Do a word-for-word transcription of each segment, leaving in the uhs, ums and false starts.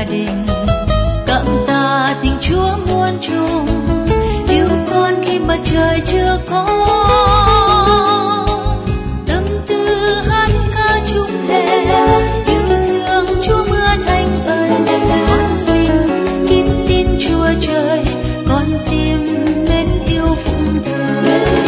đình. Cảm tạ tình Chúa muôn trùng, yêu con khi mặt trời chưa có. Tâm tư hát ca chúc thề, yêu thương Chúa mượn anh ơn lành. Con xin kín tin Chúa trời, con tim mến yêu phụng thờ.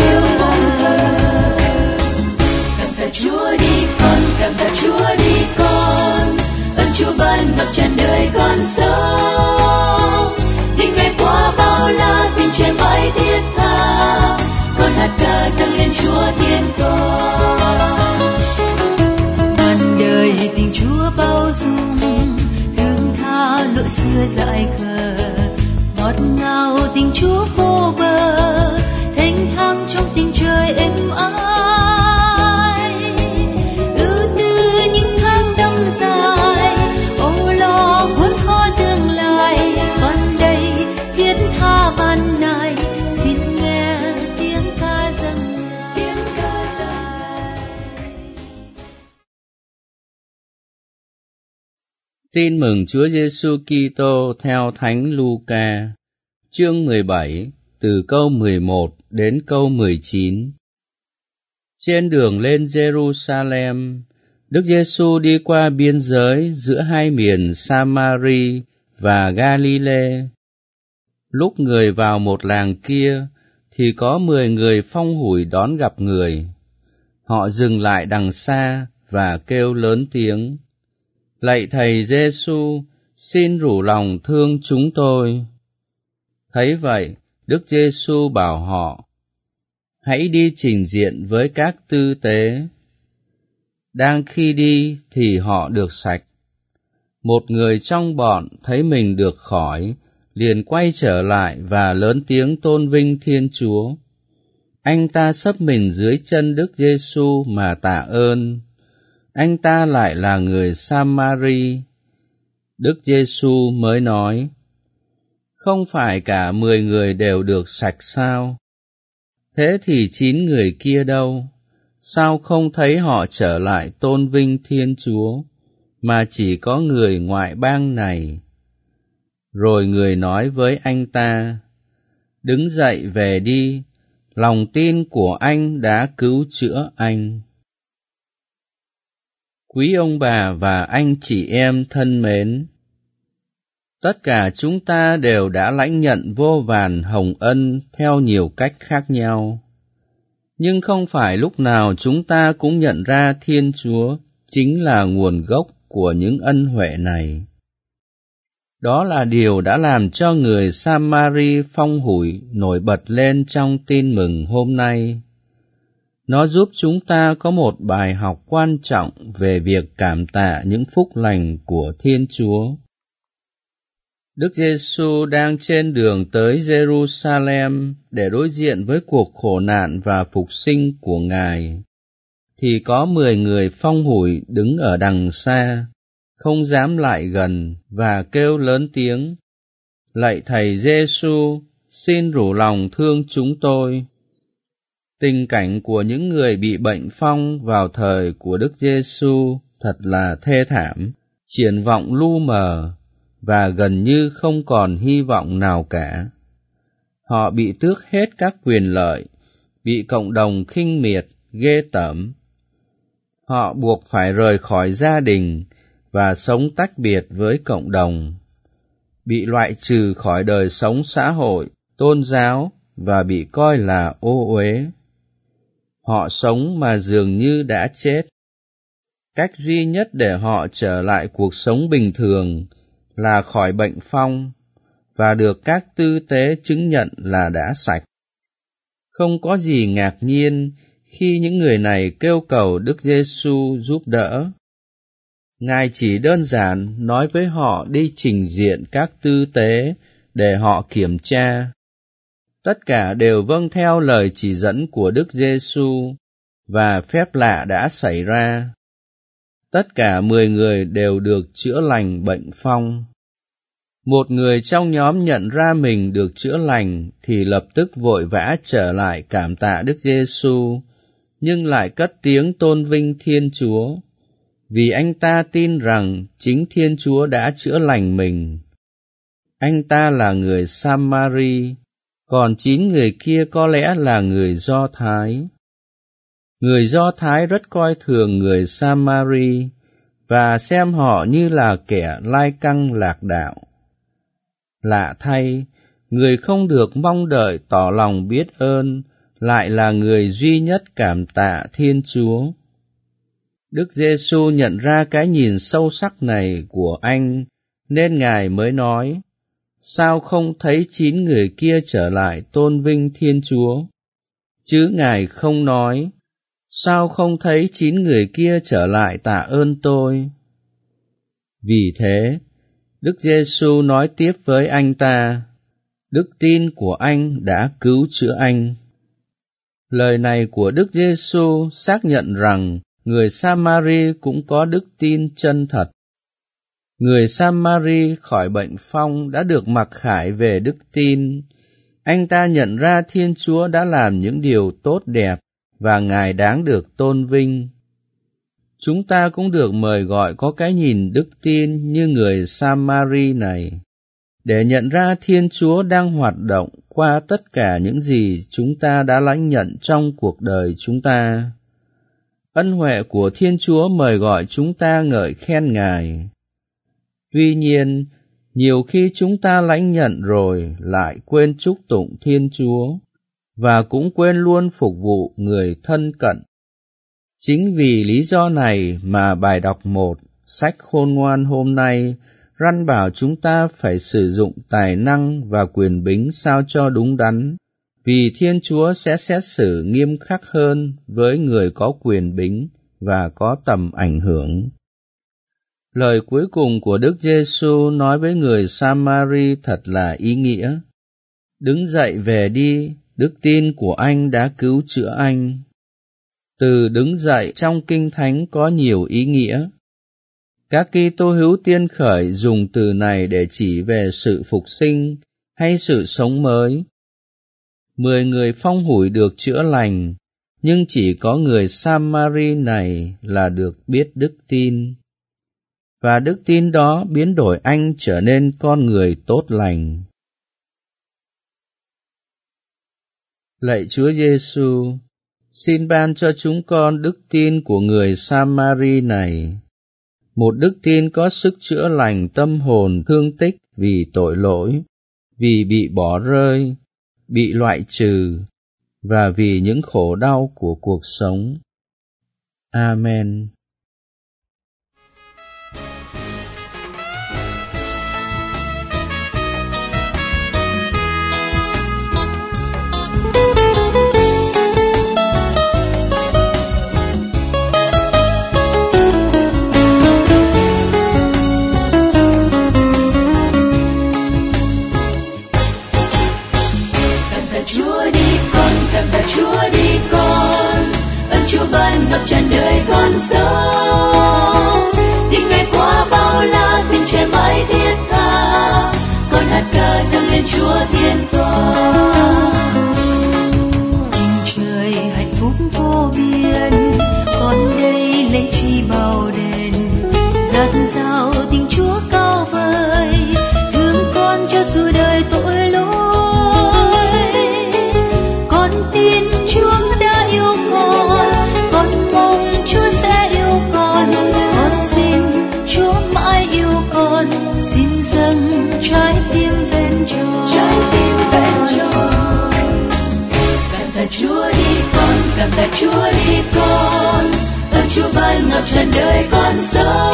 Cảm tạ Chúa đi con, cảm tạ Chúa đi con, ơn Chúa ban ngập tràn đời con sống. Tình ngày qua bao la, tình trẻ mãi thiết tha, con hát ca dâng lên Chúa thiên con. Ngàn đời tình Chúa bao dung, thương tha lỗi xưa dại khờ, ngọt ngào tình Chúa vô bờ, thênh thang trong tình trời êm ái. Ưu tư những tháng năm dài, âu lo khốn khó tương lai, con đây thiết tha ban này, xin nghe tiếng ca dâng ngài, tiếng ca dài. Tin mừng Chúa Giêsu Kitô theo Thánh Luca, chương mười bảy, từ câu mười một đến câu mười chín. Trên đường lên Jerusalem, Đức Giêsu đi qua biên giới giữa hai miền Samari và Galilee. Lúc người vào một làng kia, thì có mười người phong hủi đón gặp người. Họ dừng lại đằng xa và kêu lớn tiếng: Lạy Thầy Giêsu, xin rủ lòng thương chúng tôi. Thấy vậy, Đức Giêsu bảo họ: Hãy đi trình diện với các tư tế. Đang khi đi thì họ được sạch. Một người trong bọn thấy mình được khỏi, liền quay trở lại và lớn tiếng tôn vinh Thiên Chúa. Anh ta xấp mình dưới chân Đức Giêsu mà tạ ơn. Anh ta lại là người Samari. Đức Giêsu mới nói: Không phải cả mười người đều được sạch sao? Thế thì chín người kia đâu? Sao không thấy họ trở lại tôn vinh Thiên Chúa, mà chỉ có người ngoại bang này? Rồi người nói với anh ta: Đứng dậy về đi, lòng tin của anh đã cứu chữa anh. Quý ông bà và anh chị em thân mến, tất cả chúng ta đều đã lãnh nhận vô vàn hồng ân theo nhiều cách khác nhau. Nhưng không phải lúc nào chúng ta cũng nhận ra Thiên Chúa chính là nguồn gốc của những ân huệ này. Đó là điều đã làm cho người Samari phong hủi nổi bật lên trong tin mừng hôm nay. Nó giúp chúng ta có một bài học quan trọng về việc cảm tạ những phúc lành của Thiên Chúa. Đức Giêsu đang trên đường tới Jerusalem để đối diện với cuộc khổ nạn và phục sinh của Ngài, thì có mười người phong hủi đứng ở đằng xa, không dám lại gần và kêu lớn tiếng: Lạy Thầy Giêsu, xin rủ lòng thương chúng tôi. Tình cảnh của những người bị bệnh phong vào thời của Đức Giêsu thật là thê thảm, triển vọng lu mờ và gần như không còn hy vọng nào cả. Họ bị tước hết các quyền lợi, bị cộng đồng khinh miệt, ghê tởm. Họ buộc phải rời khỏi gia đình và sống tách biệt với cộng đồng, bị loại trừ khỏi đời sống xã hội, tôn giáo và bị coi là ô uế. Họ sống mà dường như đã chết. Cách duy nhất để họ trở lại cuộc sống bình thường là khỏi bệnh phong và được các tư tế chứng nhận là đã sạch. Không có gì ngạc nhiên khi những người này kêu cầu Đức Giêsu giúp đỡ. Ngài chỉ đơn giản nói với họ đi trình diện các tư tế để họ kiểm tra. Tất cả đều vâng theo lời chỉ dẫn của Đức Giêsu và phép lạ đã xảy ra. Tất cả mười người đều được chữa lành bệnh phong. Một người trong nhóm nhận ra mình được chữa lành thì lập tức vội vã trở lại cảm tạ Đức Giêsu, nhưng lại cất tiếng tôn vinh Thiên Chúa, vì anh ta tin rằng chính Thiên Chúa đã chữa lành mình. Anh ta là người Samari, còn chín người kia có lẽ là người Do Thái. Người Do Thái rất coi thường người Samari và xem họ như là kẻ lai căng lạc đạo. Lạ thay, người không được mong đợi tỏ lòng biết ơn lại là người duy nhất cảm tạ Thiên Chúa. Đức Giêsu nhận ra cái nhìn sâu sắc này của anh, nên Ngài mới nói, sao không thấy chín người kia trở lại tôn vinh Thiên Chúa? Chứ Ngài không nói, sao không thấy chín người kia trở lại tạ ơn tôi? Vì thế, Đức Giêsu nói tiếp với anh ta, đức tin của anh đã cứu chữa anh. Lời này của Đức Giêsu xác nhận rằng người Samari cũng có đức tin chân thật. Người Samari khỏi bệnh phong đã được mặc khải về đức tin. Anh ta nhận ra Thiên Chúa đã làm những điều tốt đẹp và Ngài đáng được tôn vinh. Chúng ta cũng được mời gọi có cái nhìn đức tin như người Samari này, để nhận ra Thiên Chúa đang hoạt động qua tất cả những gì chúng ta đã lãnh nhận trong cuộc đời chúng ta. Ân huệ của Thiên Chúa mời gọi chúng ta ngợi khen Ngài. Tuy nhiên, nhiều khi chúng ta lãnh nhận rồi lại quên chúc tụng Thiên Chúa, và cũng quên luôn phục vụ người thân cận. Chính vì lý do này mà bài đọc một, sách khôn ngoan hôm nay, răn bảo chúng ta phải sử dụng tài năng và quyền bính sao cho đúng đắn, vì Thiên Chúa sẽ xét xử nghiêm khắc hơn với người có quyền bính và có tầm ảnh hưởng. Lời cuối cùng của Đức Giêsu nói với người Samari thật là ý nghĩa. Đứng dậy về đi, đức tin của anh đã cứu chữa anh. Từ đứng dậy trong Kinh Thánh có nhiều ý nghĩa. Các Kitô hữu tiên khởi dùng từ này để chỉ về sự phục sinh hay sự sống mới. Mười người phong hủi được chữa lành, nhưng chỉ có người Samari này là được biết đức tin. Và đức tin đó biến đổi anh trở nên con người tốt lành. Lạy Chúa Giêsu, xin ban cho chúng con đức tin của người Samari này, một đức tin có sức chữa lành tâm hồn thương tích vì tội lỗi, vì bị bỏ rơi, bị loại trừ, và vì những khổ đau của cuộc sống. Amen. Chúa đi con, ơn Chúa ban ngập tràn đời con sống. Những ngày qua bao la tình trẻ mãi thiết tha, con hát ca dâng lên Chúa thiên toàn. Trời hạnh phúc vô biên, con đây lấy chi bao đền, dạt dào tình Chúa cao vời, thương con cho suốt đời tội lỗi. Tin Chúa đã yêu con, con mong Chúa sẽ yêu con, con xin Chúa mãi yêu con, xin dâng trái tim ven tròn. Trái tim ven tròn. Cảm tạ Chúa đi con, cảm tạ Chúa đi con, ơn Chúa ban ngập tràn đời con sống.